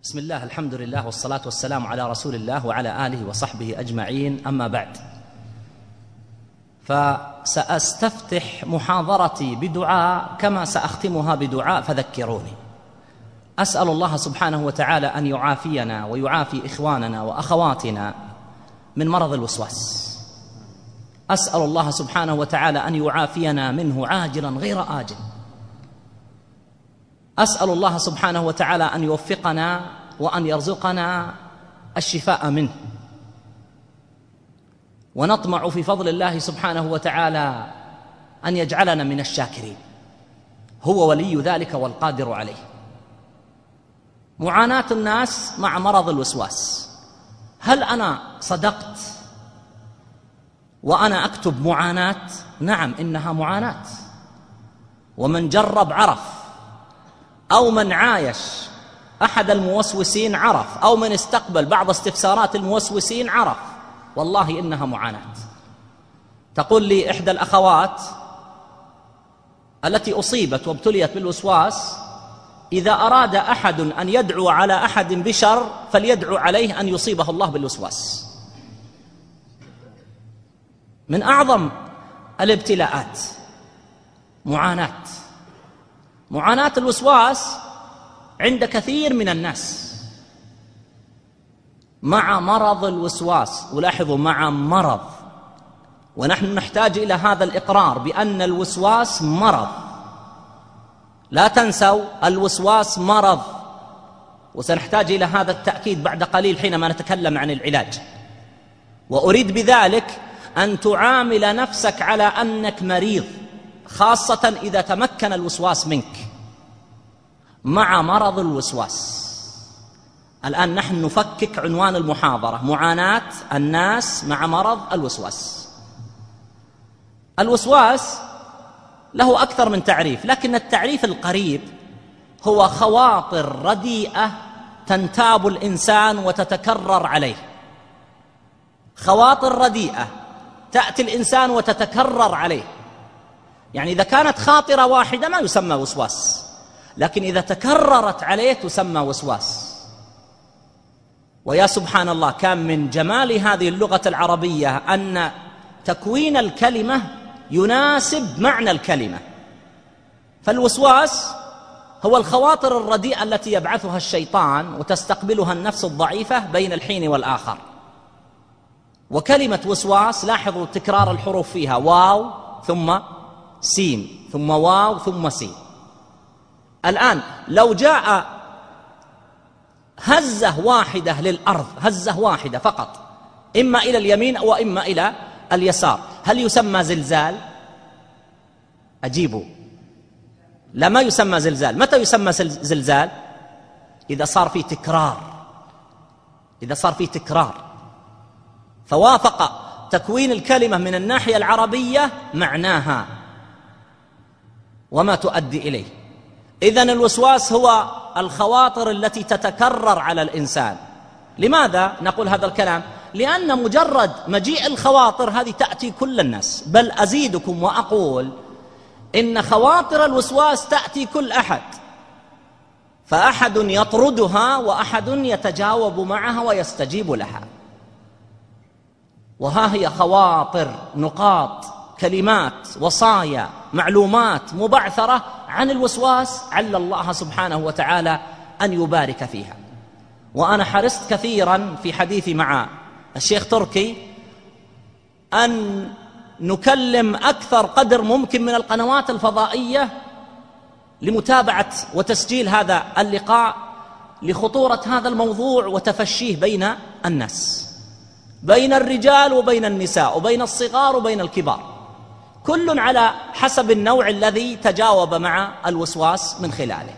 بسم الله، الحمد لله، والصلاة والسلام على رسول الله وعلى آله وصحبه أجمعين. أما بعد، فسأستفتح محاضرتي بدعاء كما سأختمها بدعاء، فذكروني. أسأل الله سبحانه وتعالى أن يعافينا ويعافي إخواننا وأخواتنا من مرض الوسواس. أسأل الله سبحانه وتعالى أن يعافينا منه عاجلا غير آجل. أسأل الله سبحانه وتعالى أن يوفقنا وأن يرزقنا الشفاء منه، ونطمع في فضل الله سبحانه وتعالى أن يجعلنا من الشاكرين. هو ولي ذلك والقادر عليه. معاناة الناس مع مرض الوسواس، هل أنا صدقت وأنا أكتب معاناة؟ نعم، إنها معاناة، ومن جرب عرف، أو من عايش أحد الموسوسين عرف، أو من استقبل بعض استفسارات الموسوسين عرف. والله إنها معاناة. تقول لي إحدى الأخوات التي أصيبت وابتليت بالوسواس: إذا أراد أحد أن يدعو على أحد بشر فليدعو عليه أن يصيبه الله بالوسواس. من أعظم الابتلاءات معاناة الوسواس عند كثير من الناس مع مرض الوسواس. ولاحظوا، مع مرض، ونحن نحتاج إلى هذا الإقرار بأن الوسواس مرض. لا تنسوا، الوسواس مرض، وسنحتاج إلى هذا التأكيد بعد قليل حينما نتكلم عن العلاج. وأريد بذلك أن تعامل نفسك على أنك مريض، خاصة إذا تمكن الوسواس منك. مع مرض الوسواس، الآن نحن نفكك عنوان المحاضرة: معاناة الناس مع مرض الوسواس. الوسواس له أكثر من تعريف، لكن التعريف القريب هو خواطر رديئة تنتاب الإنسان وتتكرر عليه. خواطر رديئة تأتي الإنسان وتتكرر عليه. يعني إذا كانت خاطرة واحدة ما يسمى وسواس، لكن إذا تكررت عليه تسمى وسواس. ويا سبحان الله، كان من جمال هذه اللغة العربية أن تكوين الكلمة يناسب معنى الكلمة. فالوسواس هو الخواطر الرديئة التي يبعثها الشيطان وتستقبلها النفس الضعيفة بين الحين والآخر. وكلمة وسواس، لاحظوا تكرار الحروف فيها: واو ثم سين ثم واو ثم سين. الآن لو جاء هزة واحدة للأرض، هزة واحدة فقط، إما إلى اليمين وإما إلى اليسار، هل يسمى زلزال؟ أجيبوا، لا، ما يسمى زلزال. متى يسمى زلزال؟ إذا صار في تكرار، إذا صار في تكرار، فوافق تكوين الكلمة من الناحية العربية معناها وما تؤدي إليه. إذن الوسواس هو الخواطر التي تتكرر على الإنسان. لماذا نقول هذا الكلام؟ لأن مجرد مجيء الخواطر هذه تأتي كل الناس، بل أزيدكم وأقول إن خواطر الوسواس تأتي كل أحد، فأحد يطردها وأحد يتجاوب معها ويستجيب لها. وها هي خواطر، نقاط، كلمات، وصايا، معلومات مبعثرة عن الوسواس، عل الله سبحانه وتعالى أن يبارك فيها. وأنا حرصت كثيرا في حديثي مع الشيخ تركي أن نكلم أكثر قدر ممكن من القنوات الفضائية لمتابعة وتسجيل هذا اللقاء، لخطورة هذا الموضوع وتفشيه بين الناس، بين الرجال وبين النساء، وبين الصغار وبين الكبار، كل على حسب النوع الذي تجاوب مع الوسواس من خلاله.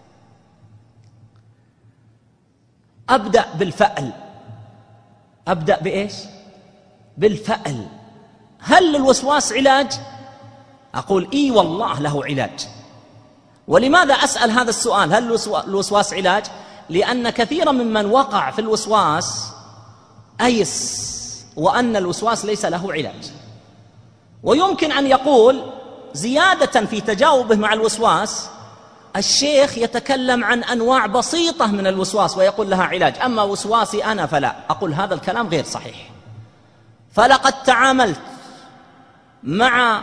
أبدأ بالفأل. أبدأ بإيش؟ بالفأل. هل للوسواس علاج؟ أقول إي والله له علاج. ولماذا أسأل هذا السؤال؟ هل الوسواس علاج؟ لأن كثيرا ممن وقع في الوسواس أيس وأن الوسواس ليس له علاج. ويمكن أن يقول زيادة في تجاوبه مع الوسواس: الشيخ يتكلم عن أنواع بسيطة من الوسواس ويقول لها علاج، أما وسواسي أنا فلا. أقول هذا الكلام غير صحيح. فلقد تعاملت مع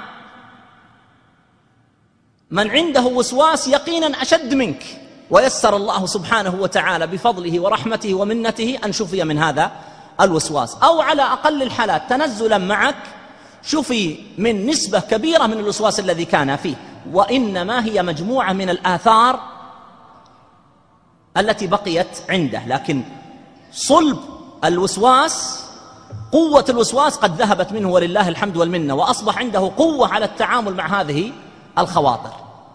من عنده وسواس يقينا أشد منك، ويسر الله سبحانه وتعالى بفضله ورحمته ومنته أن شفي من هذا الوسواس، أو على أقل الحالات تنزلا معك شفي من نسبة كبيرة من الوسواس الذي كان فيه. وإنما هي مجموعة من الآثار التي بقيت عنده، لكن صلب الوسواس، قوة الوسواس قد ذهبت منه ولله الحمد والمنة، وأصبح عنده قوة على التعامل مع هذه الخواطر.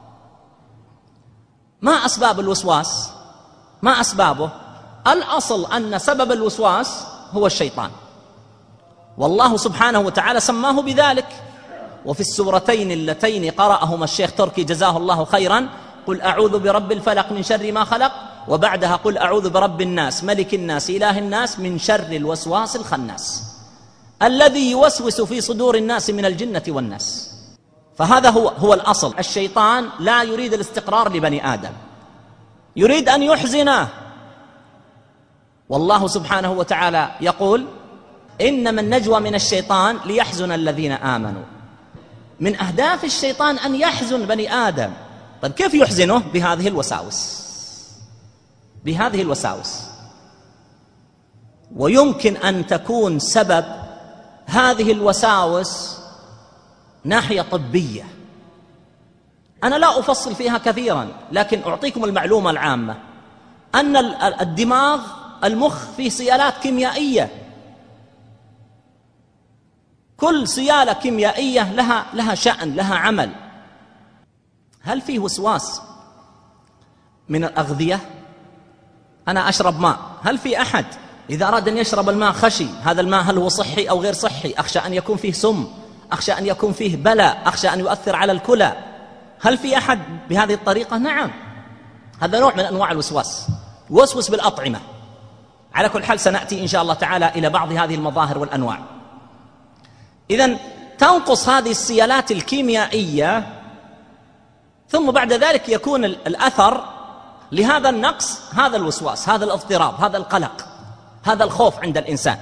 ما أسباب الوسواس؟ ما أسبابه؟ الأصل أن سبب الوسواس هو الشيطان، والله سبحانه وتعالى سماه بذلك. وفي السورتين اللتين قرأهما الشيخ تركي جزاه الله خيرا، قل أعوذ برب الفلق من شر ما خلق، وبعدها قل أعوذ برب الناس ملك الناس إله الناس من شر الوسواس الخناس الذي يوسوس في صدور الناس من الجنة والناس. فهذا هو الأصل. الشيطان لا يريد الاستقرار لبني آدم، يريد أن يحزنه. والله سبحانه وتعالى يقول إنما النجوى من الشيطان ليحزن الذين آمنوا. من أهداف الشيطان أن يحزن بني آدم. طيب كيف يحزنه؟ بهذه الوساوس، بهذه الوساوس. ويمكن أن تكون سبب هذه الوساوس ناحية طبية، أنا لا أفصل فيها كثيرا، لكن أعطيكم المعلومة العامة أن الدماغ، المخ، فيه سيالات كيميائية، كل سيالة كيميائية لها شأن، لها عمل. هل فيه وسواس من الأغذية؟ أنا أشرب ماء، هل في أحد إذا أراد أن يشرب الماء خشي هذا الماء هل هو صحي أو غير صحي؟ أخشى أن يكون فيه سم، أخشى أن يكون فيه بلاء، أخشى أن يؤثر على الكلى. هل في أحد بهذه الطريقة؟ نعم، هذا نوع من أنواع الوسواس، يوسوس بالأطعمة. على كل حال سنأتي إن شاء الله تعالى إلى بعض هذه المظاهر والأنواع. إذن تنقص هذه السيالات الكيميائية، ثم بعد ذلك يكون الأثر لهذا النقص هذا الوسواس، هذا الاضطراب، هذا القلق، هذا الخوف عند الإنسان.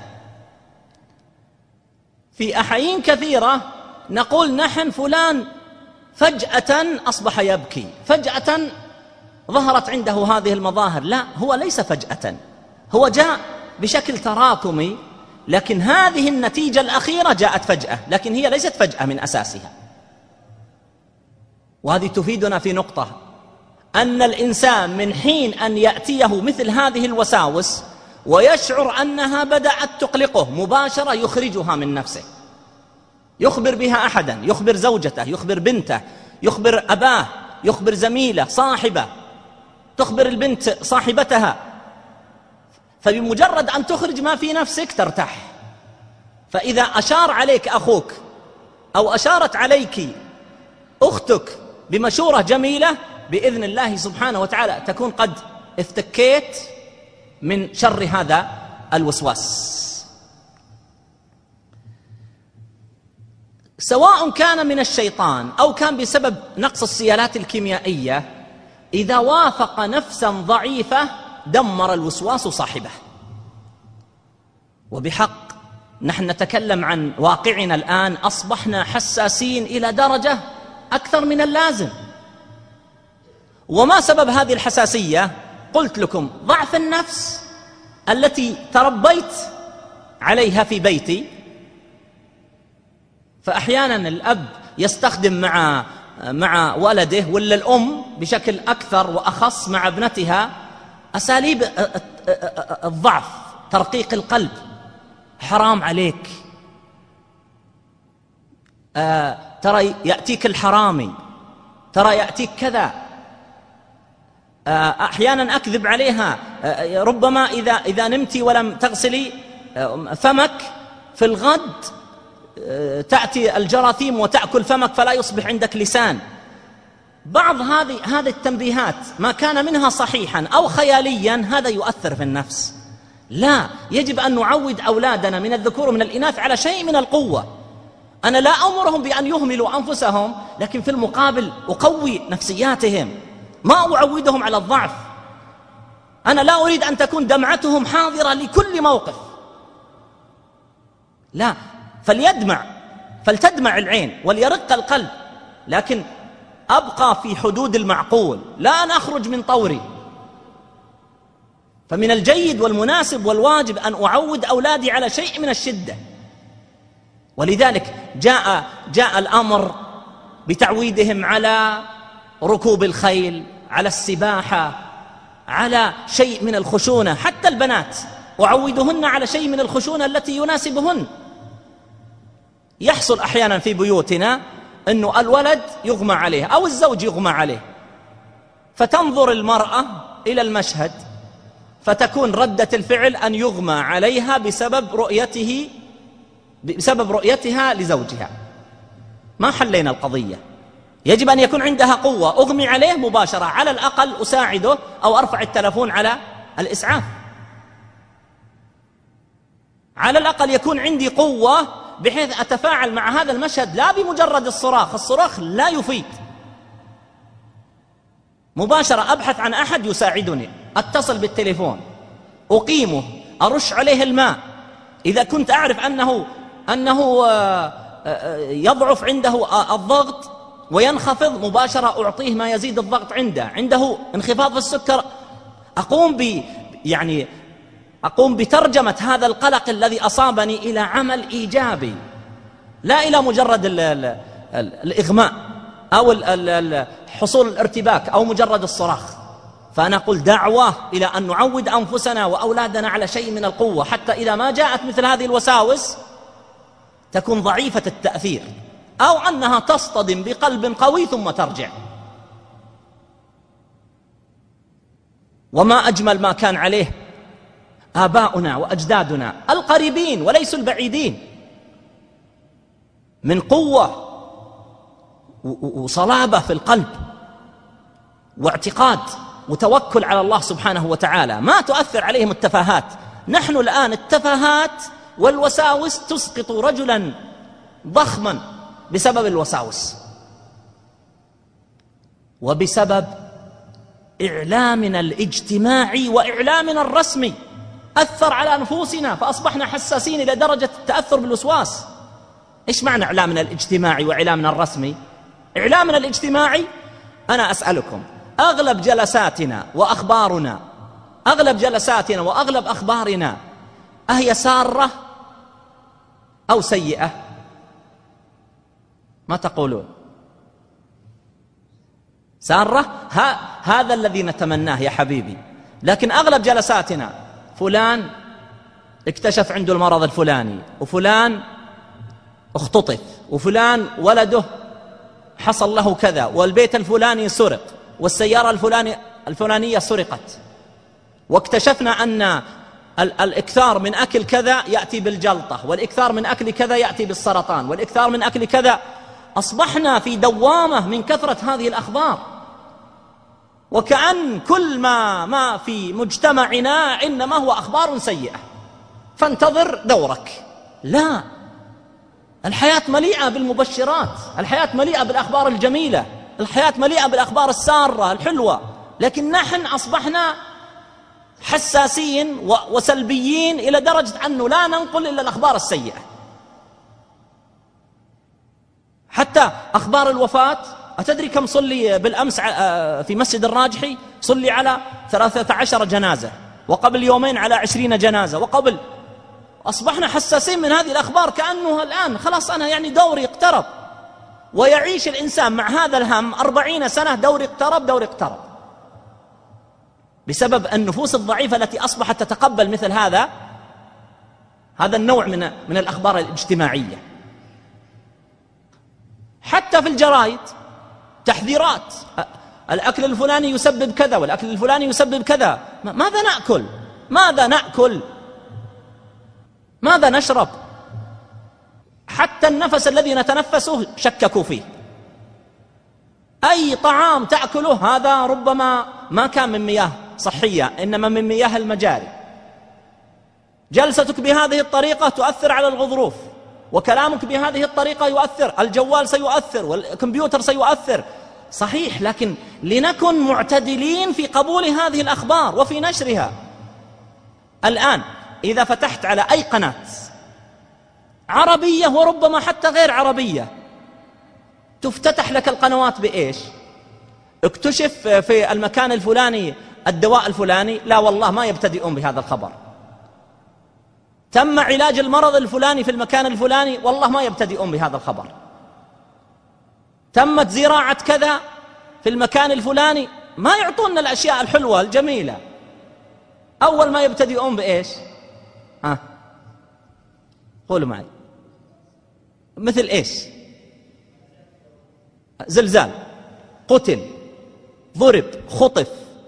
في أحايين كثيرة نقول نحن فلان فجأة أصبح يبكي، فجأة ظهرت عنده هذه المظاهر. لا، هو ليس فجأة، هو جاء بشكل تراكمي، لكن هذه النتيجة الأخيرة جاءت فجأة، لكن هي ليست فجأة من أساسها. وهذه تفيدنا في نقطة، أن الإنسان من حين أن يأتيه مثل هذه الوساوس ويشعر أنها بدأت تقلقه مباشرة يخرجها من نفسه، يخبر بها أحدا، يخبر زوجته، يخبر بنته، يخبر أباه، يخبر زميله، صاحبه، تخبر البنت صاحبتها. فبمجرد أن تخرج ما في نفسك ترتاح. فإذا أشار عليك أخوك أو أشارت عليك أختك بمشورة جميلة، بإذن الله سبحانه وتعالى تكون قد افتكيت من شر هذا الوسواس. سواء كان من الشيطان أو كان بسبب نقص السيالات الكيميائية، إذا وافق نفسا ضعيفة دمر الوسواس صاحبه. وبحق نحن نتكلم عن واقعنا الآن، أصبحنا حساسين إلى درجة أكثر من اللازم. وما سبب هذه الحساسية؟ قلت لكم ضعف النفس التي تربيت عليها في بيتي. فأحيانا الأب يستخدم مع ولده، ولا الأم بشكل أكثر وأخص مع ابنتها، أساليب الضعف، ترقيق القلب. حرام عليك، ترى يأتيك الحرامي، ترى يأتيك كذا. أحيانا أكذب عليها، ربما إذا نمتي ولم تغسلي فمك في الغد تأتي الجراثيم وتأكل فمك فلا يصبح عندك لسان. بعض هذه التنبيهات ما كان منها صحيحا أو خياليا هذا يؤثر في النفس. لا، يجب أن نعود أولادنا من الذكور ومن الإناث على شيء من القوة. أنا لا أمرهم بأن يهملوا أنفسهم، لكن في المقابل أقوي نفسياتهم، ما أعودهم على الضعف. أنا لا أريد أن تكون دمعتهم حاضرة لكل موقف، لا، فلتدمع العين وليرق القلب، لكن أبقى في حدود المعقول، لا أن أخرج من طوري. فمن الجيد والمناسب والواجب أن أعود أولادي على شيء من الشدة. ولذلك جاء الأمر بتعويدهم على ركوب الخيل، على السباحة، على شيء من الخشونة. حتى البنات أعودهن على شيء من الخشونة التي يناسبهن. يحصل أحيانا في بيوتنا أنه الولد يغمى عليه أو الزوج يغمى عليه، فتنظر المرأة إلى المشهد، فتكون ردة الفعل أن يغمى عليها بسبب رؤيتها لزوجها. ما حلينا القضية. يجب أن يكون عندها قوة، أغمي عليه مباشرة، على الأقل أساعده أو أرفع التلفون على الإسعاف. على الأقل يكون عندي قوة بحيث أتفاعل مع هذا المشهد، لا بمجرد الصراخ لا يفيد. مباشرة أبحث عن أحد يساعدني، أتصل بالتليفون، أقيمه، أرش عليه الماء. إذا كنت أعرف أنه يضعف عنده الضغط وينخفض، مباشرة أعطيه ما يزيد الضغط عنده انخفاض في السكر. أقوم بترجمة هذا القلق الذي أصابني إلى عمل إيجابي، لا إلى مجرد الإغماء أو حصول الارتباك أو مجرد الصراخ. فأنا أقول دعوة إلى أن نعود أنفسنا وأولادنا على شيء من القوة، حتى إذا ما جاءت مثل هذه الوساوس تكون ضعيفة التأثير، أو أنها تصطدم بقلب قوي ثم ترجع. وما أجمل ما كان عليه آباؤنا وأجدادنا القريبين وليسوا البعيدين، من قوة وصلابة في القلب واعتقاد وتوكل على الله سبحانه وتعالى، ما تؤثر عليهم التفاهات. نحن الآن التفاهات والوساوس تسقط رجلا ضخما بسبب الوساوس، وبسبب إعلامنا الاجتماعي وإعلامنا الرسمي أثر على نفوسنا، فأصبحنا حساسين إلى درجة التأثر بالوسواس. إيش معنى إعلامنا الاجتماعي وإعلامنا الرسمي؟ إعلامنا الاجتماعي، أنا أسألكم، أغلب جلساتنا وأخبارنا، وأغلب أخبارنا أهي سارة أو سيئة؟ ما تقولون؟ سارة، هذا الذي نتمناه يا حبيبي. لكن أغلب جلساتنا فلان اكتشف عنده المرض الفلاني، وفلان اختطف، وفلان ولده حصل له كذا، والبيت الفلاني سرق، والسيارة الفلانية سرقت، واكتشفنا أن الإكثار من أكل كذا يأتي بالجلطة، والإكثار من أكل كذا يأتي بالسرطان، والإكثار من أكل كذا. أصبحنا في دوامة من كثرة هذه الأخبار، وكأن كل ما في مجتمعنا إنما هو أخبار سيئة، فانتظر دورك. لا، الحياة مليئة بالمبشرات، الحياة مليئة بالأخبار الجميلة، الحياة مليئة بالأخبار السارة الحلوة. لكن نحن أصبحنا حساسين وسلبيين إلى درجة أنه لا ننقل إلا الأخبار السيئة. حتى أخبار الوفاة، أتدري كم صلي بالأمس في مسجد الراجحي؟ صلي على 13 جنازة، وقبل يومين على 20 جنازة، وقبل. أصبحنا حساسين من هذه الأخبار، كأنه الآن خلاص أنا يعني دوري اقترب. ويعيش الإنسان مع هذا الهم 40 سنة، دوري اقترب، بسبب النفوس الضعيفة التي أصبحت تتقبل مثل هذا النوع من الأخبار الاجتماعية. حتى في الجرائد تحذيرات، الأكل الفلاني يسبب كذا، والأكل الفلاني يسبب كذا. ماذا نأكل؟ ماذا نشرب؟ حتى النفس الذي نتنفسه شككوا فيه. أي طعام تأكله هذا ربما ما كان من مياه صحية، إنما من مياه المجاري. جلستك بهذه الطريقة تؤثر على الغضروف، وكلامك بهذه الطريقة يؤثر، الجوال سيؤثر، والكمبيوتر سيؤثر، صحيح، لكن لنكن معتدلين في قبول هذه الأخبار وفي نشرها. الآن إذا فتحت على أي قناة عربية وربما حتى غير عربية، تفتتح لك القنوات بإيش؟ اكتشف في المكان الفلاني الدواء الفلاني، لا والله ما يبتدئون بهذا الخبر. تم علاج المرض الفلاني في المكان الفلاني، والله ما يبتدئون بهذا الخبر. تمت زراعة كذا في المكان الفلاني، ما يعطونا الأشياء الحلوة الجميلة. أول ما يبتدئون بإيش؟ قولوا معي. مثل إيش؟ زلزال، قتل، ضرب، خطف.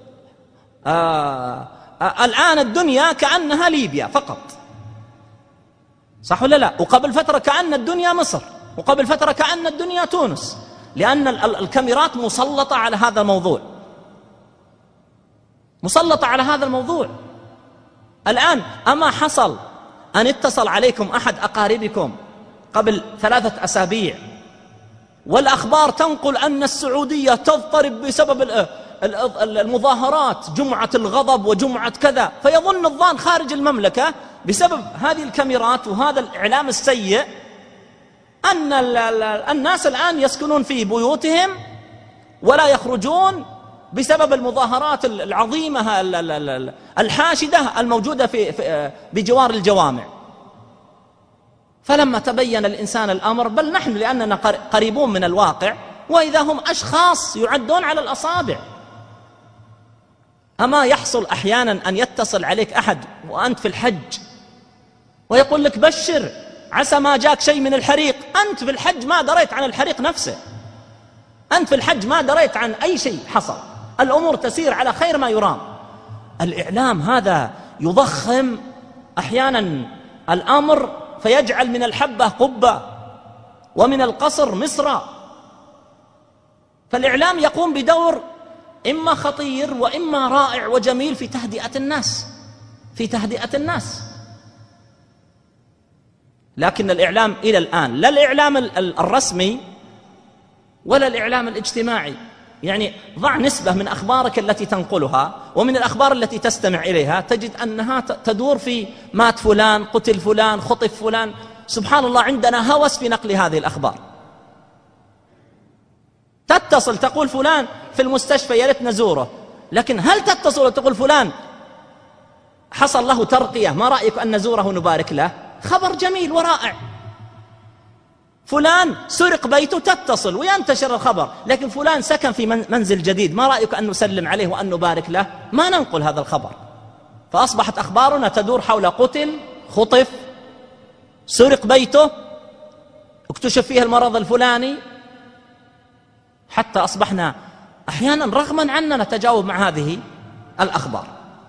الآن الدنيا كأنها ليبيا فقط، صح ولا لا؟ وقبل فترة كأن الدنيا مصر، وقبل فترة كأن الدنيا تونس، لأن الكاميرات مسلطة على هذا الموضوع، مسلطة على هذا الموضوع. الآن أما حصل أن اتصل عليكم أحد أقاربكم قبل 3 أسابيع والأخبار تنقل أن السعودية تضطرب بسبب المظاهرات، جمعة الغضب وجمعة كذا، فيظن الظان خارج المملكة بسبب هذه الكاميرات وهذا الإعلام السيء أن الناس الآن يسكنون في بيوتهم ولا يخرجون بسبب المظاهرات العظيمة الحاشدة الموجودة بجوار الجوامع. فلما تبين الإنسان الأمر، بل نحن لأننا قريبون من الواقع، وإذا هم أشخاص يعدون على الأصابع. أما يحصل أحيانا أن يتصل عليك أحد وأنت في الحج ويقول لك بشر عسى ما جاك شيء من الحريق، أنت في الحج ما دريت عن الحريق نفسه، أنت في الحج ما دريت عن أي شيء حصل، الأمور تسير على خير ما يرام. الإعلام هذا يضخم أحيانا الأمر فيجعل من الحبة قبة ومن القصر مصرا. فالإعلام يقوم بدور إما خطير وإما رائع وجميل في تهدئة الناس، في تهدئة الناس. لكن الإعلام إلى الآن، لا الإعلام الرسمي ولا الإعلام الاجتماعي، يعني ضع نسبة من أخبارك التي تنقلها ومن الأخبار التي تستمع إليها، تجد أنها تدور في مات فلان، قتل فلان، خطف فلان. سبحان الله، عندنا هوس في نقل هذه الأخبار. تتصل تقول فلان في المستشفى يا ريت نزوره، لكن هل تتصل وتقول فلان حصل له ترقية، ما رأيك أن نزوره ونبارك له؟ خبر جميل ورائع. فلان سرق بيته، تتصل وينتشر الخبر، لكن فلان سكن في منزل جديد، ما رأيك أن نسلم عليه وأن نبارك له؟ ما ننقل هذا الخبر. فأصبحت أخبارنا تدور حول قتل، خطف، سرق بيته، اكتشف فيه المرض الفلاني، حتى أصبحنا أحيانا رغما عننا نتجاوب مع هذه الأخبار.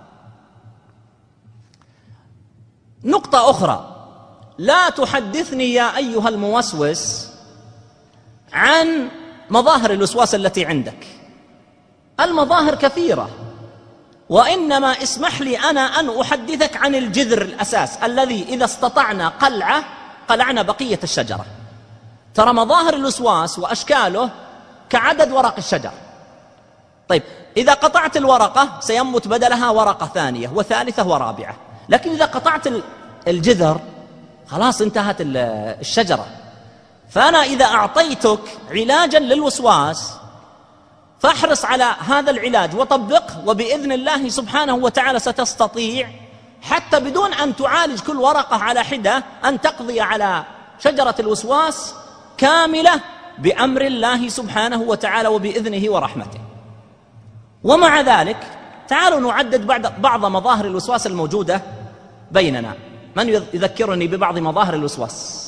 نقطة أخرى، لا تحدثني يا أيها الموسوس عن مظاهر الوسواس التي عندك. المظاهر كثيرة، وإنما اسمح لي أنا أن أحدثك عن الجذر الأساس الذي إذا استطعنا قلعنا بقية الشجرة. ترى مظاهر الوسواس وأشكاله كعدد ورق الشجر. طيب، إذا قطعت الورقة سينبت بدلها ورقة ثانية وثالثة ورابعة، لكن إذا قطعت الجذر خلاص انتهت الشجرة. فأنا إذا أعطيتك علاجا للوسواس فاحرص على هذا العلاج وطبقه، وبإذن الله سبحانه وتعالى ستستطيع حتى بدون أن تعالج كل ورقة على حدة أن تقضي على شجرة الوسواس كاملة بأمر الله سبحانه وتعالى وبإذنه ورحمته. ومع ذلك تعالوا نعدد بعض مظاهر الوسواس الموجودة بيننا. من يذكرني ببعض مظاهر الوسواس؟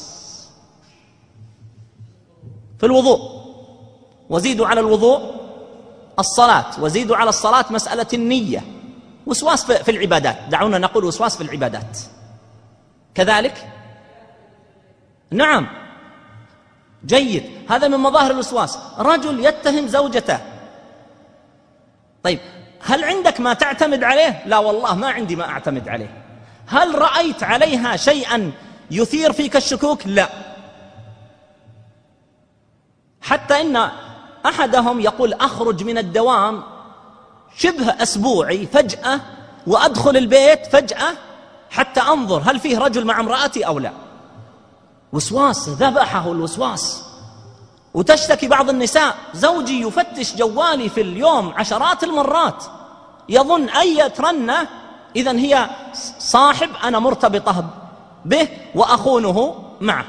في الوضوء، وزيدوا على الوضوء الصلاة، وزيدوا على الصلاة مسألة النية. وسواس في العبادات، دعونا نقول وسواس في العبادات كذلك. نعم، جيد، هذا من مظاهر الوسواس. رجل يتهم زوجته، طيب هل عندك ما تعتمد عليه؟ لا والله ما عندي ما أعتمد عليه. هل رأيت عليها شيئا يثير فيك الشكوك؟ لا. حتى إن أحدهم يقول أخرج من الدوام شبه أسبوعي فجأة وأدخل البيت فجأة حتى أنظر هل فيه رجل مع امرأتي أو لا. وسواس ذبحه الوسواس. وتشتكي بعض النساء زوجي يفتش جوالي في اليوم عشرات المرات، يظن أي رنة إذن هي صاحب أنا مرتبطة به وأخونه معه.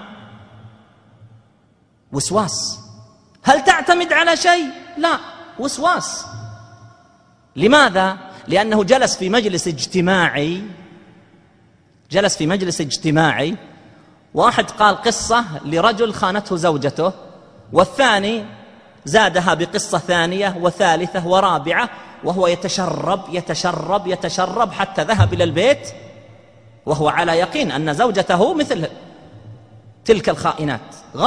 وسواس. هل تعتمد على شيء؟ لا، وسواس. لماذا؟ لأنه جلس في مجلس اجتماعي واحد قال قصة لرجل خانته زوجته، والثاني زادها بقصة ثانية وثالثة ورابعة، وهو يتشرب حتى ذهب إلى البيت وهو على يقين أن زوجته مثل تلك الخائنات.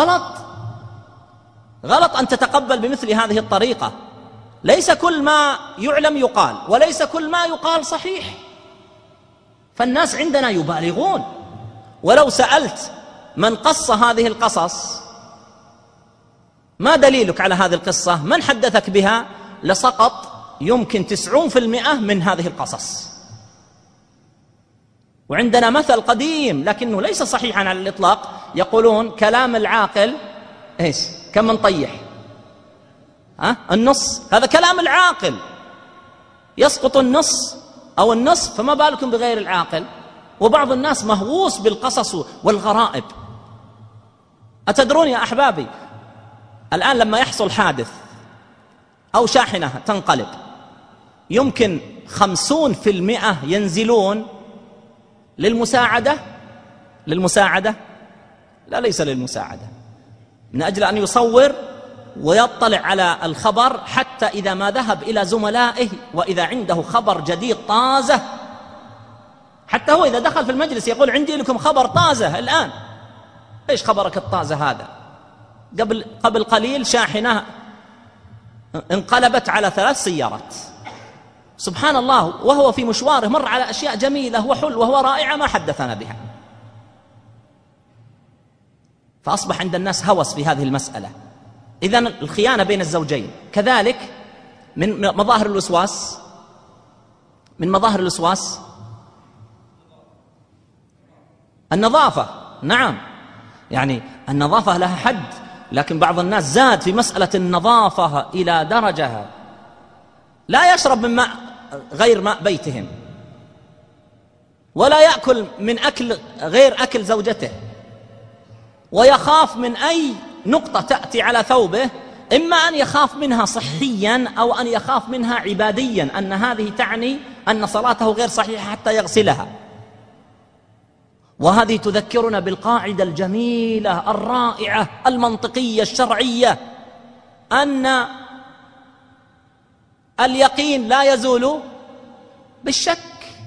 غلط أن تتقبل بمثل هذه الطريقة. ليس كل ما يعلم يقال، وليس كل ما يقال صحيح، فالناس عندنا يبالغون. ولو سألت من قص هذه القصص ما دليلك على هذه القصة، من حدثك بها، لسقط يمكن 90% من هذه القصص. وعندنا مثل قديم لكنه ليس صحيحا على الإطلاق، يقولون كلام العاقل إيش؟ كم من طيح النص. هذا كلام العاقل، يسقط النص أو النصف، فما بالكم بغير العاقل. وبعض الناس مهووس بالقصص والغرائب. أتدرون يا أحبابي، الآن لما يحصل حادث أو شاحنة تنقلب، يمكن 50% ينزلون للمساعدة. لا، ليس للمساعدة، من أجل أن يصور ويطلع على الخبر، حتى إذا ما ذهب إلى زملائه وإذا عنده خبر جديد طازة، حتى هو إذا دخل في المجلس يقول عندي لكم خبر طازة الآن. إيش خبرك الطازة هذا؟ قبل قليل شاحنة انقلبت على 3 سيارات. سبحان الله، وهو في مشواره مر على أشياء جميلة وحلوة ورائعة ما حدثنا بها. فأصبح عند الناس هوس في هذه المسألة. إذن الخيانة بين الزوجين كذلك من مظاهر الوسواس. النظافة، نعم، يعني النظافة لها حد، لكن بعض الناس زاد في مسألة النظافة إلى درجة لا يشرب من ماء غير ماء بيتهم، ولا يأكل من أكل غير أكل زوجته، ويخاف من أي نقطة تأتي على ثوبه، إما أن يخاف منها صحيا أو أن يخاف منها عباديا، أن هذه تعني أن صلاته غير صحيحة حتى يغسلها. وهذه تذكرنا بالقاعدة الجميلة الرائعة المنطقية الشرعية، أن اليقين لا يزول بالشك.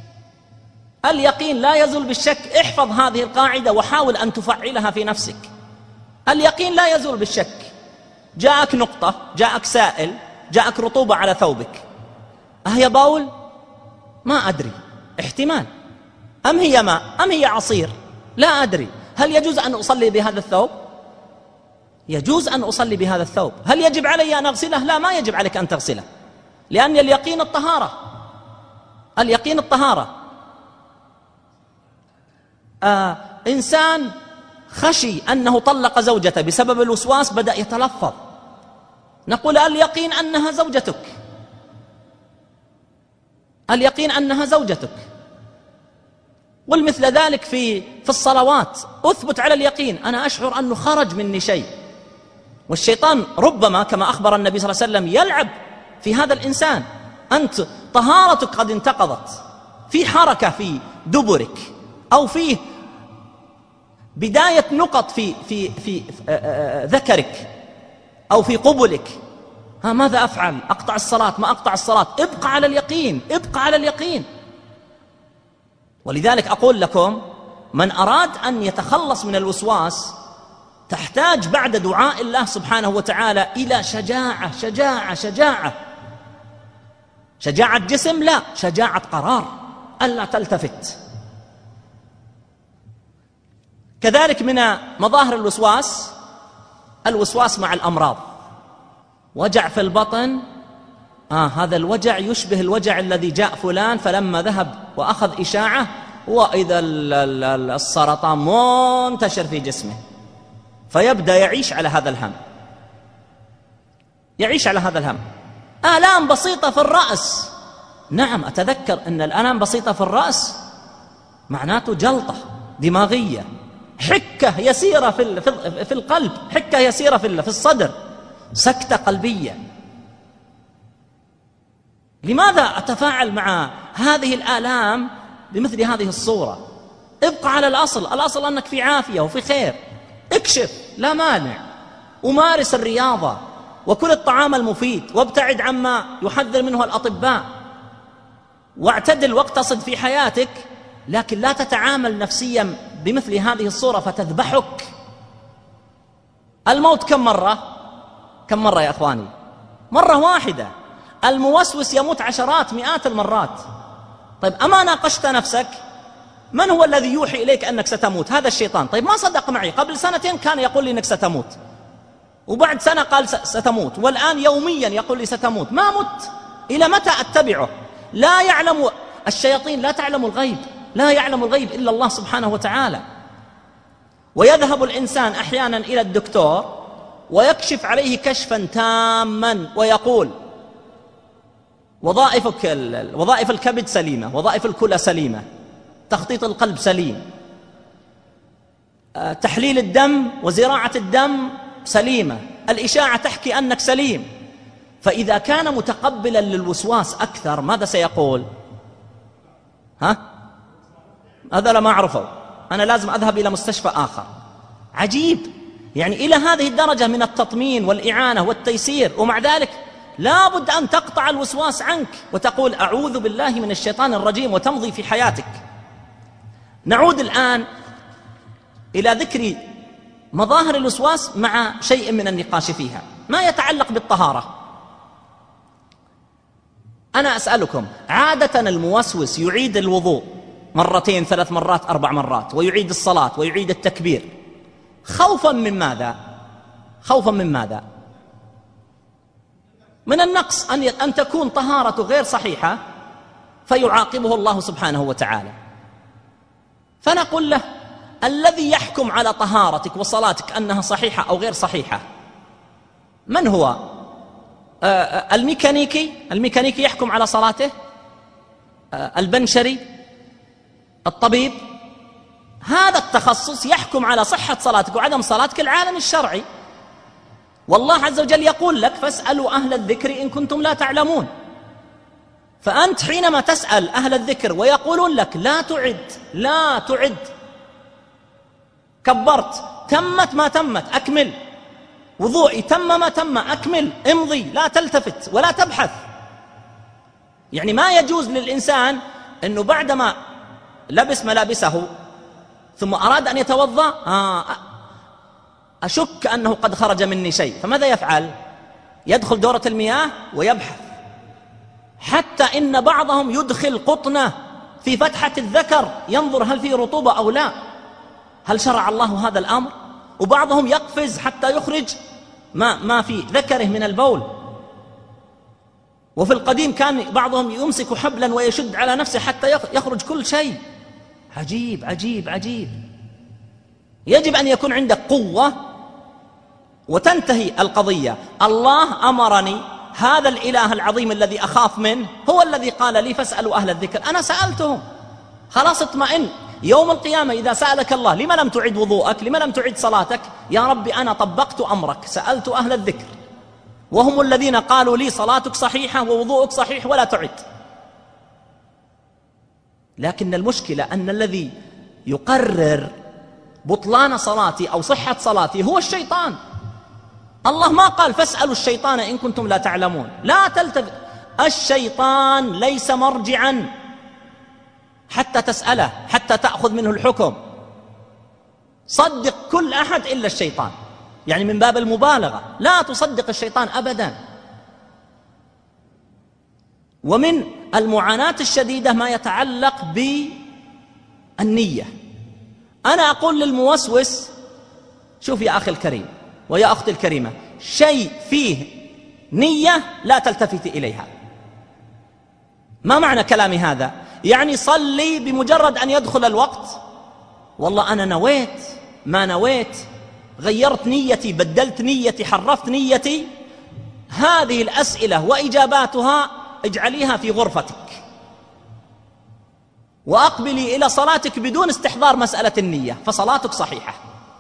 احفظ هذه القاعدة وحاول أن تفعلها في نفسك. اليقين لا يزول بالشك. جاءك نقطة، جاءك سائل، جاءك رطوبة على ثوبك، أهي باول؟ ما أدري، احتمال، أم هي ماء أم هي عصير، لا أدري. هل يجوز أن أصلي بهذا الثوب؟ يجوز أن أصلي بهذا الثوب. هل يجب علي أن أغسله؟ لا، ما يجب عليك أن تغسله، لأن اليقين الطهارة. إنسان خشي أنه طلق زوجته بسبب الوسواس، بدأ يتلفظ، نقول اليقين أنها زوجتك. والمثل ذلك في الصلوات، أثبت على اليقين، أنا أشعر أنه خرج مني شيء. والشيطان ربما كما أخبر النبي صلى الله عليه وسلم يلعب في هذا الإنسان. أنت طهارتك قد انتقضت، في حركة في دبرك، أو في بداية نقط في ذكرك أو في قبلك، ماذا أفعل؟ أقطع الصلاة ما أقطع الصلاة؟ ابقى على اليقين. ولذلك أقول لكم، من أراد أن يتخلص من الوسواس تحتاج بعد دعاء الله سبحانه وتعالى إلى شجاعة جسم، لا، شجاعة قرار، ألا تلتفت. كذلك من مظاهر الوسواس مع الأمراض. وجع في البطن، هذا الوجع يشبه الوجع الذي جاء فلان فلما ذهب وأخذ إشاعة وإذا السرطان منتشر في جسمه، فيبدأ يعيش على هذا الهم، يعيش على هذا الهم. آلام بسيطة في الرأس، نعم أتذكر أن الآلام بسيطة في الرأس معناته جلطة دماغية، حكة يسيرة في القلب، حكة يسيرة في الصدر، سكتة قلبية. لماذا أتفاعل مع هذه الآلام بمثل هذه الصورة؟ ابقى على الأصل، الأصل أنك في عافية وفي خير، اكشف لا مانع، ومارس الرياضة وكل الطعام المفيد وابتعد عما يحذر منه الأطباء، واعتدل واقتصد في حياتك، لكن لا تتعامل نفسيا بمثل هذه الصورة فتذبحك. الموت كم مرة يا أخواني؟ مرة واحدة. الموسوس يموت عشرات مئات المرات. طيب أما ناقشت نفسك؟ من هو الذي يوحي إليك أنك ستموت؟ هذا الشيطان. طيب ما صدق معي، قبل 2 كان يقول لي أنك ستموت، وبعد سنة قال ستموت، والآن يوميا يقول لي ستموت. ما مت، إلى متى أتبعه؟ لا يعلم الشياطين، لا تعلم الغيب، لا يعلم الغيب إلا الله سبحانه وتعالى. ويذهب الإنسان أحيانا إلى الدكتور ويكشف عليه كشفا تاما ويقول وظائف الكبد سليمة، وظائف الكلى سليمة، تخطيط القلب سليم، تحليل الدم وزراعة الدم سليمة، الإشاعة تحكي أنك سليم. فإذا كان متقبلا للوسواس أكثر ماذا سيقول؟ هذا لا ما أعرفه، أنا لازم أذهب إلى مستشفى آخر. عجيب، يعني إلى هذه الدرجة من التطمين والإعانة والتيسير، ومع ذلك لا بد أن تقطع الوسواس عنك وتقول أعوذ بالله من الشيطان الرجيم وتمضي في حياتك. نعود الآن إلى ذكر مظاهر الوسواس مع شيء من النقاش فيها، ما يتعلق بالطهارة. أنا أسألكم، عادة الموسوس يعيد الوضوء 2 3 مرات 4 مرات، ويعيد الصلاة ويعيد التكبير، خوفا من ماذا؟ خوفا من ماذا؟ من النقص، أن تكون طهارته غير صحيحة فيعاقبه الله سبحانه وتعالى. فنقول له الذي يحكم على طهارتك وصلاتك أنها صحيحة أو غير صحيحة من هو؟ الميكانيكي يحكم على صلاته؟ البنشري؟ الطبيب؟ هذا التخصص يحكم على صحة صلاتك وعدم صلاتك العالم الشرعي. والله عز وجل يقول لك فاسألوا أهل الذكر إن كنتم لا تعلمون. فأنت حينما تسأل أهل الذكر ويقولون لك لا تعد، كبرت، تمت ما تمت أكمل، وضوئي تم ما تم أكمل، امضي، لا تلتفت ولا تبحث. يعني ما يجوز للإنسان أنه بعدما لبس ملابسه ثم أراد أن يتوضأ أشك أنه قد خرج مني شيء، فماذا يفعل؟ يدخل دورة المياه ويبحث، حتى إن بعضهم يدخل قطنة في فتحة الذكر ينظر هل فيه رطوبة أو لا، هل شرع الله هذا الأمر؟ وبعضهم يقفز حتى يخرج ما في ذكره من البول. وفي القديم كان بعضهم يمسك حبلا ويشد على نفسه حتى يخرج كل شيء. عجيب عجيب عجيب. يجب أن يكون عندك قوة وتنتهي القضية. الله أمرني، هذا الإله العظيم الذي أخاف منه هو الذي قال لي فاسألوا أهل الذكر، أنا سألتهم، خلاص اطمئن. يوم القيامة إذا سألك الله لما لم تعد وضوءك، لما لم تعد صلاتك، يا ربي أنا طبقت أمرك، سألت أهل الذكر وهم الذين قالوا لي صلاتك صحيحة ووضوءك صحيح ولا تعد. لكن المشكلة أن الذي يقرر بطلان صلاتي أو صحة صلاتي هو الشيطان. الله ما قال فاسألوا الشيطان إن كنتم لا تعلمون، لا تلتفت. الشيطان ليس مرجعا حتى تسأله، حتى تأخذ منه الحكم. صدق كل أحد إلا الشيطان، يعني من باب المبالغة، لا تصدق الشيطان أبدا. ومن المعاناة الشديدة ما يتعلق بالنية. أنا أقول للموسوس شوف يا أخي الكريم ويا أختي الكريمة، شيء فيه نية لا تلتفت إليها. ما معنى كلامي هذا؟ يعني صلي بمجرد أن يدخل الوقت، والله أنا نويت ما نويت، غيرت نيتي، بدلت نيتي، حرفت نيتي، هذه الأسئلة وإجاباتها اجعليها في غرفتك، وأقبلي إلى صلاتك بدون استحضار مسألة النية، فصلاتك صحيحة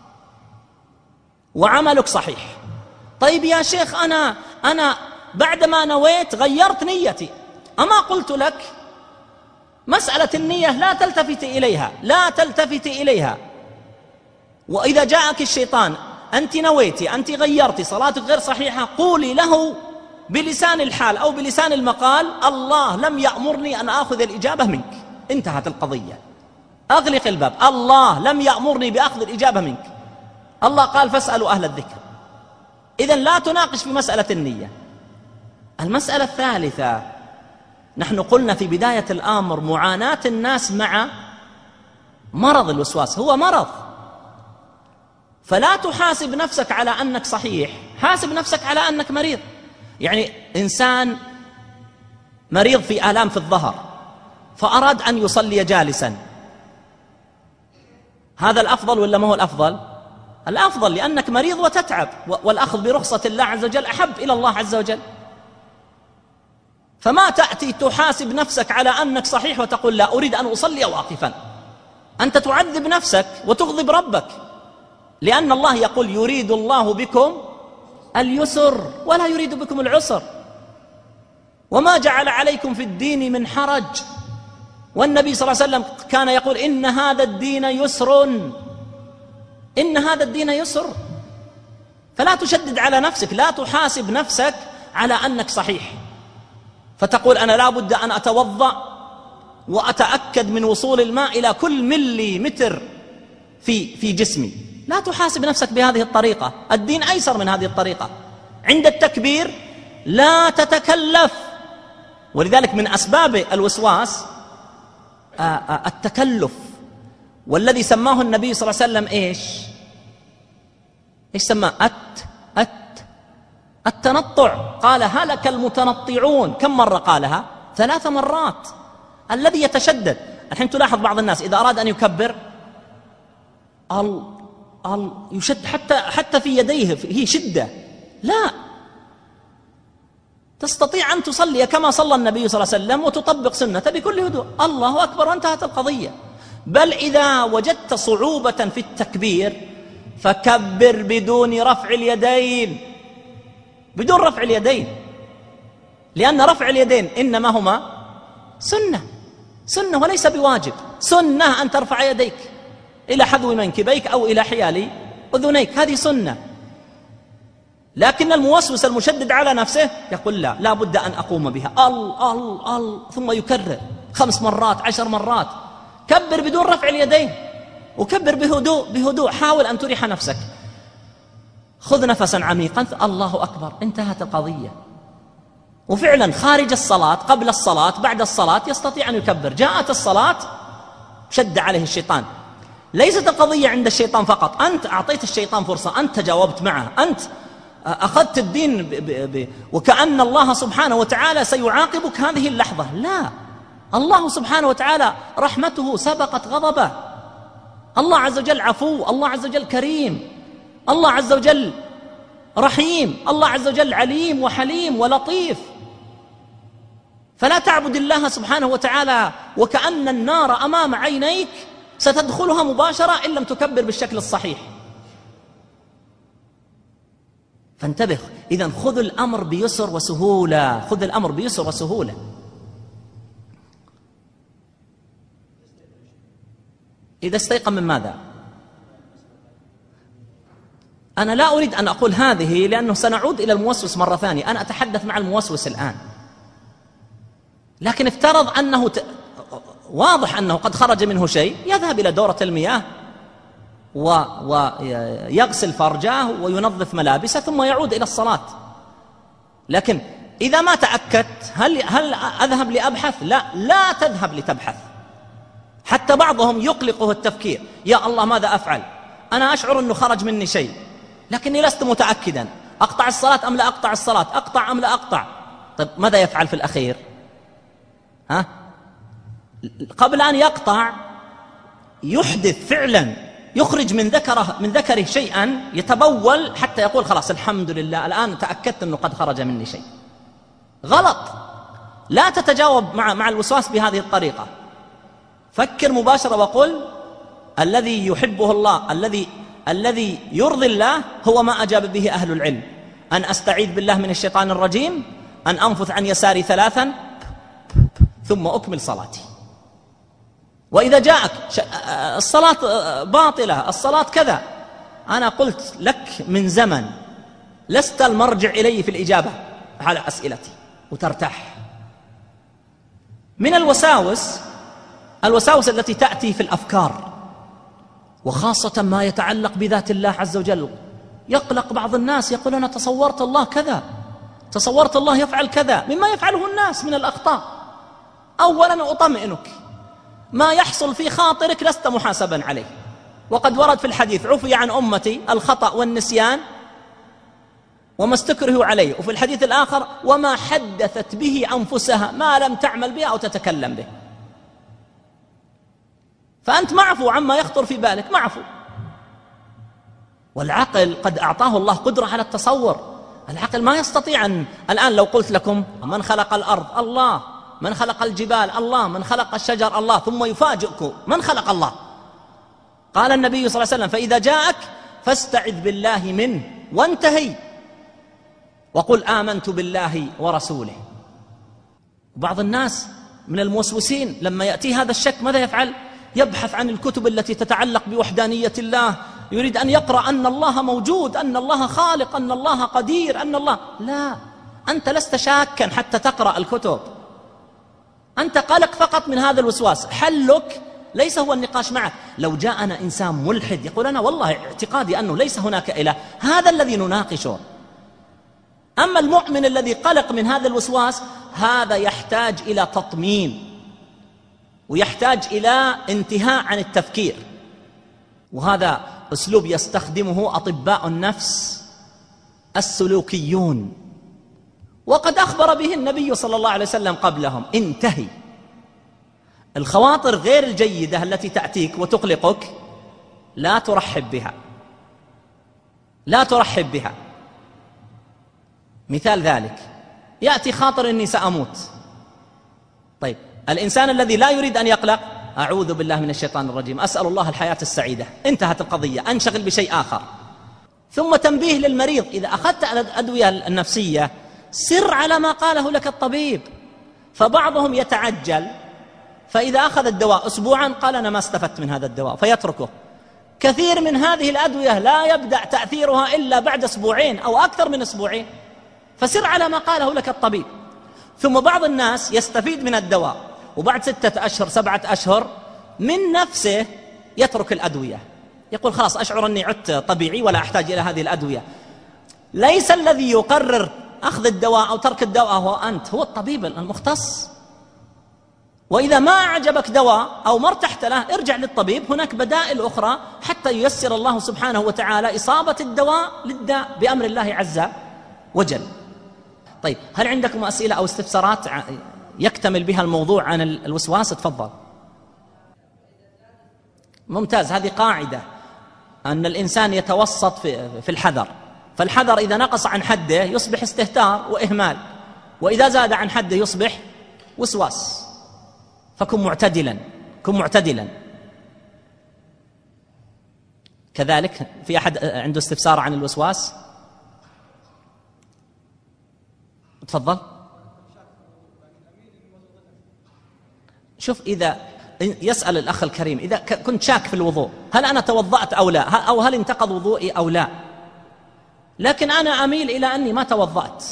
وعملك صحيح. طيب يا شيخ أنا بعدما نويت غيرت نيتي، أما قلت لك مسألة النية لا تلتفت إليها، لا تلتفت إليها. وإذا جاءك الشيطان أنت نويتي، أنت غيرتي، صلاتك غير صحيحة، قولي له بلسان الحال أو بلسان المقال: الله لم يأمرني أن آخذ الإجابة منك. انتهت القضية، أغلق الباب. الله لم يأمرني بأخذ الإجابة منك، الله قال فاسألوا أهل الذكر. إذن لا تناقش في مسألة النية. المسألة الثالثة، نحن قلنا في بداية الأمر معاناة الناس مع مرض الوسواس، هو مرض، فلا تحاسب نفسك على أنك صحيح، حاسب نفسك على أنك مريض. يعني إنسان مريض في آلام في الظهر فأراد أن يصلي جالسا، هذا الأفضل ولا ما هو الأفضل؟ الأفضل، لأنك مريض وتتعب، والأخذ برخصة الله عز وجل أحب إلى الله عز وجل. فما تأتي تحاسب نفسك على أنك صحيح وتقول لا أريد أن أصلي واقفا، أنت تعذب نفسك وتغضب ربك، لأن الله يقول يريد الله بكم اليسر ولا يريد بكم العسر، وما جعل عليكم في الدين من حرج. والنبي صلى الله عليه وسلم كان يقول إن هذا الدين يسر، إن هذا الدين يسر. فلا تشدد على نفسك، لا تحاسب نفسك على أنك صحيح فتقول أنا لا بد أن أتوضأ وأتأكد من وصول الماء إلى كل ملي متر في جسمي. لا تحاسب نفسك بهذه الطريقة، الدين أيسر من هذه الطريقة. عند التكبير لا تتكلف، ولذلك من أسباب الوسواس التكلف، والذي سماه النبي صلى الله عليه وسلم إيش سماه؟ التنطع. قال هلك المتنطعون. كم مرة قالها؟ 3 مرات. الذي يتشدد. الحين تلاحظ بعض الناس إذا أراد أن يكبر يشد حتى في يديه، هي شدة. لا، تستطيع أن تصلي كما صلى النبي صلى الله عليه وسلم وتطبق سنته بكل هدوء، الله أكبر، وانتهت القضية. بل إذا وجدت صعوبة في التكبير فكبر بدون رفع اليدين، بدون رفع اليدين، لأن رفع اليدين إنما هما سنة وليس بواجب. سنة أن ترفع يديك إلى حذو منكبيك أو إلى حيال أذنيك، هذه سنة. لكن الموسوس المشدد على نفسه يقول لا بد أن أقوم بها، ثم يكرر 5 مرات 10 مرات. كبر بدون رفع اليدين، وكبر بهدوء، حاول أن تريح نفسك. خذ نفسا عميقا، الله أكبر، انتهت القضية. وفعلا خارج الصلاة، قبل الصلاة، بعد الصلاة يستطيع أن يكبر. جاءت الصلاة شد عليه الشيطان. ليست القضية عند الشيطان فقط، أنت أعطيت الشيطان فرصة، أنت تجاوبت معه، أنت أخذت الدين وكأن الله سبحانه وتعالى سيعاقبك هذه اللحظة. لا، الله سبحانه وتعالى رحمته سبقت غضبه، الله عز وجل عفو، الله عز وجل كريم، الله عز وجل رحيم، الله عز وجل عليم وحليم ولطيف. فلا تعبد الله سبحانه وتعالى وكأن النار أمام عينيك ستدخلها مباشرة إن لم تكبر بالشكل الصحيح. فانتبه، إذن خذ الأمر بيسر وسهولة، خذ الأمر بيسر وسهولة. إذا استيقن من ماذا؟ أنا لا أريد أن أقول هذه لأنه سنعود إلى الموسوس مرة ثانية، أنا أتحدث مع الموسوس الآن. لكن افترض أنه واضح أنه قد خرج منه شيء، يذهب إلى دورة المياه ويغسل فرجاه وينظف ملابسه ثم يعود إلى الصلاة. لكن إذا ما تأكدت هل أذهب لأبحث؟ لا تذهب لتبحث. حتى بعضهم يقلقه التفكير، يا الله ماذا أفعل؟ أنا أشعر أنه خرج مني شيء لكني لست متأكدا، أقطع الصلاة أم لا أقطع الصلاة؟ أقطع أم لا أقطع؟ طيب ماذا يفعل في الأخير؟ قبل أن يقطع يحدث فعلا، يخرج من ذكره شيئا، يتبول حتى يقول خلاص الحمد لله الآن تأكدت أنه قد خرج مني شيء. غلط. لا تتجاوب مع الوسواس بهذه الطريقة. فكر مباشرة وقل الذي يحبه الله، الذي يرضي الله هو ما أجاب به أهل العلم: أن أستعيذ بالله من الشيطان الرجيم، أن أنفث عن يساري 3 ثم أكمل صلاتي. وإذا جاءك الصلاة باطلة، الصلاة كذا، أنا قلت لك من زمن لست المرجع إلي في الإجابة على أسئلتي وترتاح. من الوساوس التي تأتي في الأفكار، وخاصة ما يتعلق بذات الله عز وجل. يقلق بعض الناس، يقول أنا تصورت الله كذا، تصورت الله يفعل كذا، مما يفعله الناس من الأخطاء. أولا أطمئنك، ما يحصل في خاطرك لست محاسبا عليه، وقد ورد في الحديث: عفي عن أمتي الخطأ والنسيان وما استكرهوا عليه. وفي الحديث الآخر: وما حدثت به أنفسها ما لم تعمل به أو تتكلم به. فأنت معفو عما يخطر في بالك، معفو. والعقل قد أعطاه الله قدرة على التصور. العقل ما يستطيع الآن لو قلت لكم من خلق الأرض؟ الله. من خلق الجبال؟ الله. من خلق الشجر؟ الله. ثم يفاجئكم من خلق الله. قال النبي صلى الله عليه وسلم: فإذا جاءك فاستعذ بالله منه وانتهي، وقل آمنت بالله ورسوله. بعض الناس من الموسوسين لما يأتي هذا الشك ماذا يفعل؟ يبحث عن الكتب التي تتعلق بوحدانية الله، يريد أن يقرأ أن الله موجود، أن الله خالق، أن الله قدير، أن الله. لا، أنت لست شاكا حتى تقرأ الكتب، أنت قلق فقط من هذا الوسواس. حلك ليس هو النقاش معك. لو جاءنا إنسان ملحد يقول أنا والله اعتقادي أنه ليس هناك إله، هذا الذي نناقشه. أما المؤمن الذي قلق من هذا الوسواس، هذا يحتاج إلى تطمين، ويحتاج إلى انتهاء عن التفكير. وهذا أسلوب يستخدمه أطباء النفس السلوكيون، وقد أخبر به النبي صلى الله عليه وسلم قبلهم: انتهي. الخواطر غير الجيدة التي تأتيك وتقلقك لا ترحب بها، لا ترحب بها. مثال ذلك: يأتي خاطر إني سأموت. طيب، الإنسان الذي لا يريد أن يقلق: أعوذ بالله من الشيطان الرجيم، أسأل الله الحياة السعيدة، انتهت القضية، أنشغل بشيء آخر. ثم تنبيه للمريض: إذا أخذت الأدوية النفسية سر على ما قاله لك الطبيب. فبعضهم يتعجل، فإذا أخذ الدواء أسبوعا قال أنا ما استفدت من هذا الدواء فيتركه. كثير من هذه الأدوية لا يبدأ تأثيرها إلا بعد أسبوعين أو أكثر من أسبوعين، فسر على ما قاله لك الطبيب. ثم بعض الناس يستفيد من الدواء، وبعد 6 أشهر 7 أشهر من نفسه يترك الأدوية، يقول خلاص أشعر أني عدت طبيعي ولا أحتاج إلى هذه الأدوية. ليس الذي يقرر أخذ الدواء أو ترك الدواء هو أنت، هو الطبيب المختص. وإذا ما أعجبك دواء أو ما ارتحت له ارجع للطبيب، هناك بدائل أخرى حتى ييسر الله سبحانه وتعالى إصابة الدواء للداء بأمر الله عز وجل. طيب، هل عندكم أسئلة أو استفسارات يكتمل بها الموضوع عن الوسواس؟ تفضل. ممتاز. هذه قاعدة أن الإنسان يتوسط في الحذر، فالحذر إذا نقص عن حده يصبح استهتار وإهمال، وإذا زاد عن حده يصبح وسواس. فكن معتدلا، كن معتدلا. كذلك في أحد عنده استفسار عن الوسواس؟ تفضل. شوف، إذا يسأل الأخ الكريم إذا كنت شاك في الوضوء، هل أنا توضأت أو لا، أو هل انتقض وضوئي أو لا، لكن أنا أميل إلى أني ما توضأت.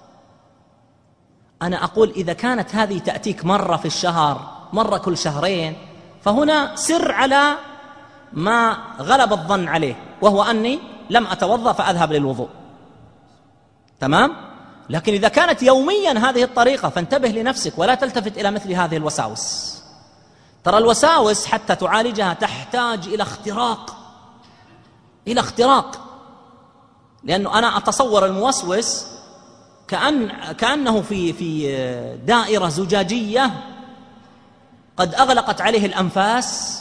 أنا أقول إذا كانت هذه تأتيك مرة في الشهر، مرة كل شهرين، فهنا سر على ما غلب الظن عليه، وهو أني لم أتوضأ فأذهب للوضوء. تمام؟ لكن إذا كانت يوميا هذه الطريقة فانتبه لنفسك ولا تلتفت إلى مثل هذه الوساوس. ترى الوساوس حتى تعالجها تحتاج إلى اختراق، لأنه أنا أتصور الموسوس كأنه في دائرة زجاجية قد أغلقت عليه الأنفاس،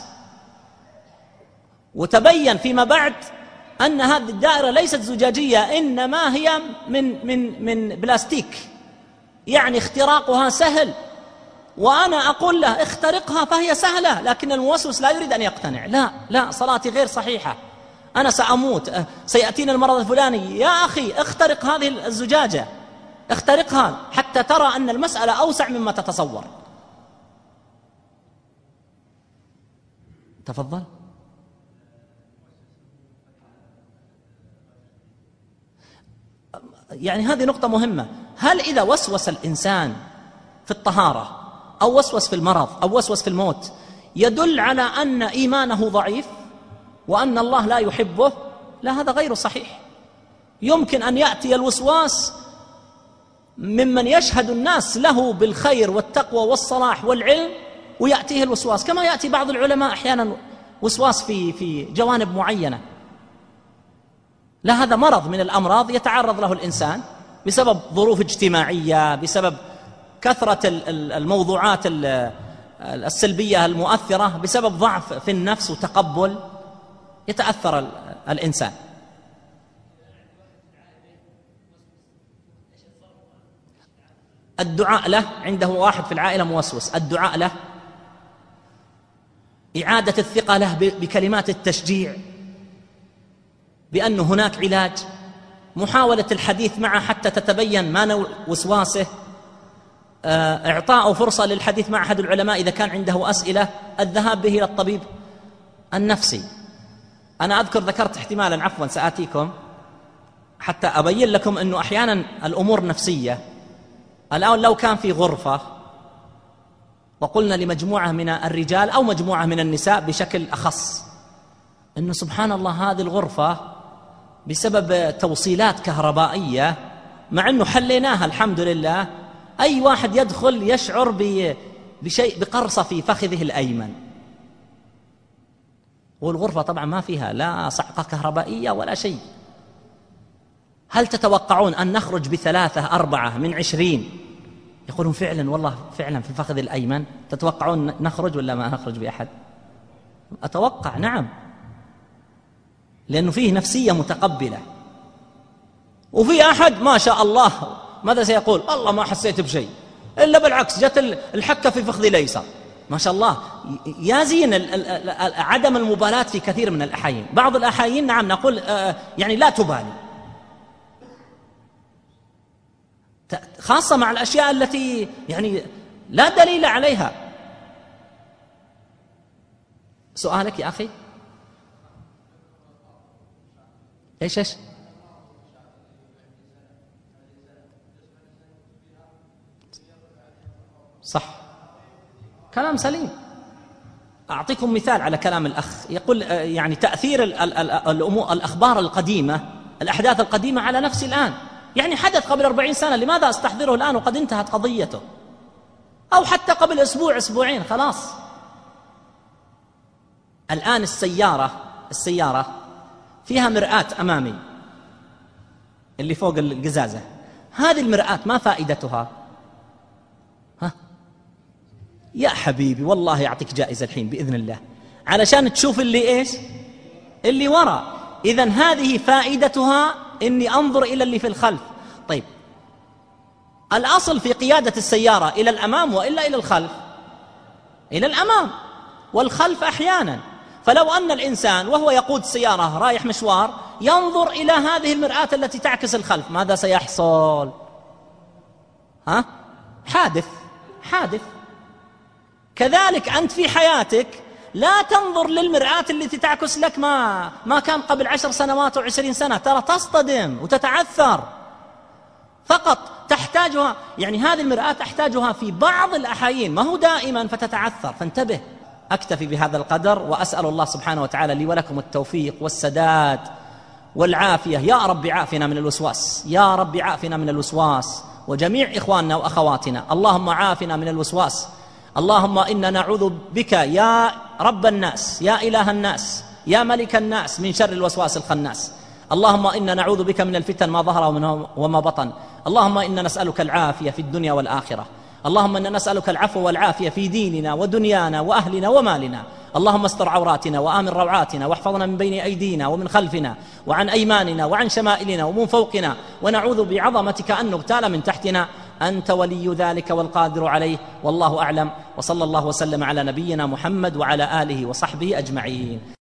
وتبين فيما بعد أن هذه الدائرة ليست زجاجية، إنما هي من بلاستيك، يعني اختراقها سهل، وأنا أقول له اخترقها فهي سهلة، لكن الموسوس لا يريد أن يقتنع. لا صلاتي غير صحيحة، أنا سأموت، سيأتيني المرض الفلاني. يا أخي اخترق هذه الزجاجة، اخترقها حتى ترى أن المسألة أوسع مما تتصور. تفضل. يعني هذه نقطة مهمة. هل إذا وسوس الإنسان في الطهارة أو وسوس في المرض أو وسوس في الموت يدل على أن إيمانه ضعيف وأن الله لا يحبه؟ لا، هذا غير صحيح. يمكن أن يأتي الوسواس ممن يشهد الناس له بالخير والتقوى والصلاح والعلم، ويأتيه الوسواس، كما يأتي بعض العلماء أحيانا وسواس في جوانب معينة. لا، هذا مرض من الأمراض يتعرض له الإنسان بسبب ظروف اجتماعية، بسبب كثرة الموضوعات السلبية المؤثرة، بسبب ضعف في النفس وتقبل، يتأثر الإنسان. الدعاء له، عنده واحد في العائلة موسوس، الدعاء له، إعادة الثقة له بكلمات التشجيع بأن هناك علاج، محاولة الحديث معه حتى تتبين ما نوع وسواسه، إعطاء فرصة للحديث مع أحد العلماء إذا كان عنده أسئلة، الذهاب به إلى الطبيب النفسي. أنا ذكرت احتمالا، عفوا سآتيكم حتى أبين لكم أنه أحيانا الأمور نفسية. الآن لو كان في غرفة وقلنا لمجموعة من الرجال أو مجموعة من النساء بشكل أخص أنه سبحان الله هذه الغرفة بسبب توصيلات كهربائية، مع أنه حليناها الحمد لله، أي واحد يدخل يشعر بشيء، بقرصة في فخذه الأيمن، والغرفة طبعا ما فيها لا صعقة كهربائية ولا شيء. هل تتوقعون أن نخرج ب3 4 من 20 يقولون فعلا والله فعلا في الفخذ الأيمن؟ تتوقعون نخرج ولا ما نخرج بأحد؟ أتوقع نعم، لأنه فيه نفسية متقبلة. وفي أحد ما شاء الله ماذا سيقول؟ الله ما حسيت بشيء، إلا بالعكس جت الحكة في فخذي الأيسر، ما شاء الله. يزين عدم المبالاة في كثير من الأحايين. بعض الأحايين نعم نقول يعني لا تبالي، خاصة مع الأشياء التي يعني لا دليل عليها. سؤالك يا أخي إيش؟ صح، كلام سليم. أعطيكم مثال على كلام الأخ، يقول يعني تأثير الأخبار القديمة، الأحداث القديمة على نفسي الآن. يعني حدث قبل 40 سنة، لماذا أستحضره الآن وقد انتهت قضيته؟ أو حتى قبل أسبوع أسبوعين، خلاص. الآن السيارة فيها مرآة أمامي اللي فوق القزازة، هذه المرآة ما فائدتها؟ يا حبيبي والله يعطيك جائزة الحين بإذن الله علشان تشوف اللي وراء. إذن هذه فائدتها إني أنظر إلى اللي في الخلف. طيب، الأصل في قيادة السيارة إلى الأمام وإلا إلى الخلف؟ إلى الأمام، والخلف أحيانا. فلو أن الإنسان وهو يقود سيارة رايح مشوار ينظر إلى هذه المرآة التي تعكس الخلف، ماذا سيحصل؟ حادث. كذلك أنت في حياتك لا تنظر للمرآة التي تعكس لك ما كان قبل 10 سنوات و20 سنة، ترى تصطدم وتتعثر. فقط تحتاجها، يعني هذه المرآة تحتاجها في بعض الأحايين، ما هو دائما، فتتعثر، فانتبه. أكتفي بهذا القدر، وأسأل الله سبحانه وتعالى لي ولكم التوفيق والسداد والعافية. يا رب عافنا من الوسواس، يا رب عافنا من الوسواس، وجميع إخواننا وأخواتنا. اللهم عافنا من الوسواس. اللهم إنا نعوذ بك يا رب الناس، يا إله الناس، يا ملك الناس، من شر الوسواس الخناس. اللهم إنا نعوذ بك من الفتن ما ظهر وما بطن. اللهم إنا نسألك العافية في الدنيا والآخرة. اللهم إنا نسألك العفو والعافية في ديننا ودنيانا وأهلنا ومالنا. اللهم استر عوراتنا وآمن روعاتنا، واحفظنا من بين أيدينا ومن خلفنا وعن أيماننا وعن شمائلنا ومن فوقنا، ونعوذ بعظمتك أن نغتال من تحتنا. أنت ولي ذلك والقادر عليه، والله أعلم. وصلى الله وسلم على نبينا محمد وعلى آله وصحبه أجمعين.